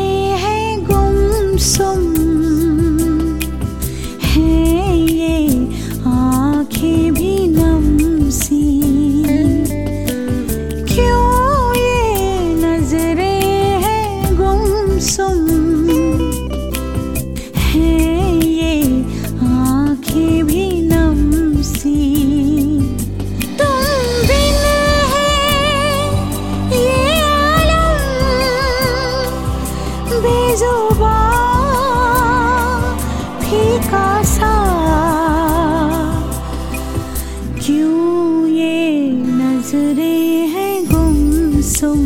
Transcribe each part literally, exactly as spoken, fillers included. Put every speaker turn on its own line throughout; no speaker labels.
हैं गुमसुम हैं ये आँखें भी नम सी। क्यों ये नजरें हैं गुमसुम हैं ये आँखें भी नम सी। बेजुबां फीका सा क्यों ये नजरें हैं गुमसुम।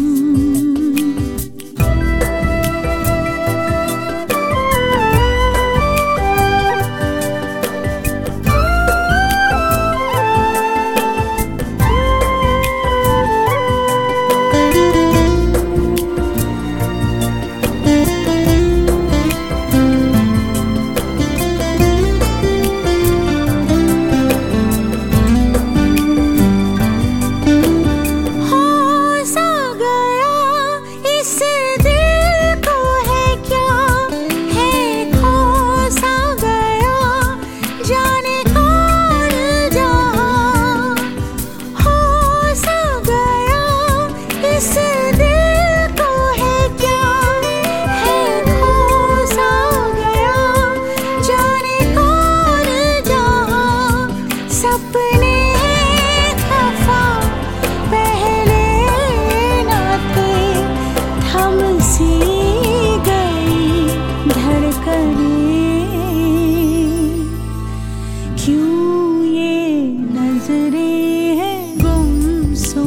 क्यों ये नजरें हैं गुमसुम।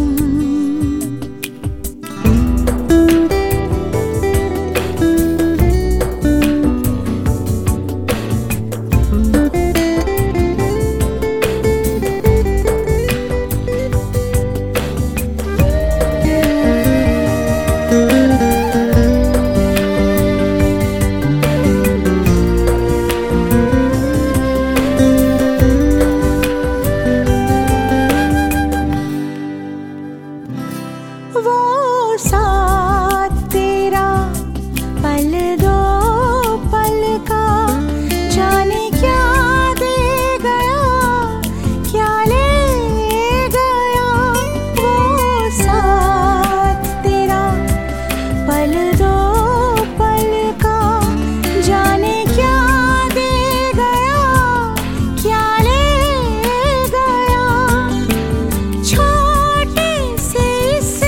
वो साथ तेरा पल दो पल का जाने क्या दे गया क्या ले गया। वो साथ तेरा पल दो पल का जाने क्या दे गया क्या ले गया। छोटे से इस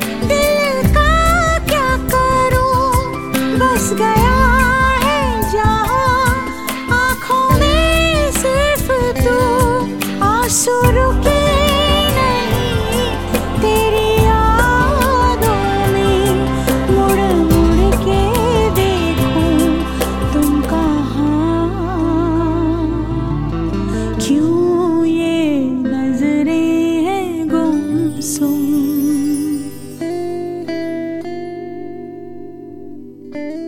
बस गया है जहाँ आँखों में सिर्फ तू। आंसू रुके नहीं तेरी यादों में मुड़ मुड़ के देखूं तुम कहाँ। क्यों ये नजरें हैं गुमसुम।